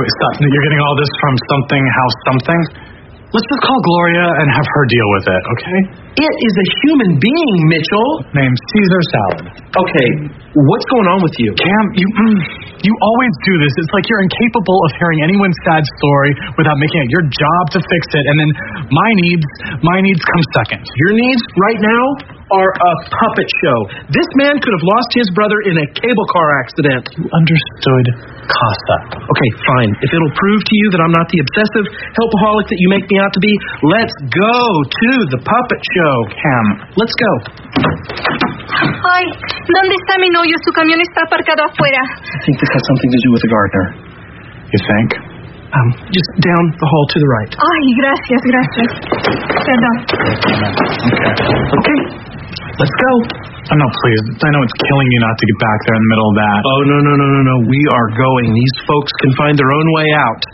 Wait, stop. You're getting all this from something, house something? Let's just call Gloria and have her deal with it, okay? It is a human being, Mitchell. Named Caesar Salad. Okay, what's going on with you? Cam, you always do this. It's like you're incapable of hearing anyone's sad story without making it your job to fix it, and then my needs come second. Your needs right now are a puppet show. This man could have lost his brother in a cable car accident. You understood Casa. Okay, fine. If it'll prove to you that I'm not the obsessive helpaholic that you make me out to be, let's go to the puppet show. Cam, let's go. Ay, ¿dónde está mi novio? Su camión está aparcado afuera. I think this has something to do with the gardener. You think? Just down the hall to the right. Ay, gracias. Perdón. Okay. Let's go. Oh, no, please. I know it's killing you not to get back there in the middle of that. Oh, no. We are going. These folks can find their own way out.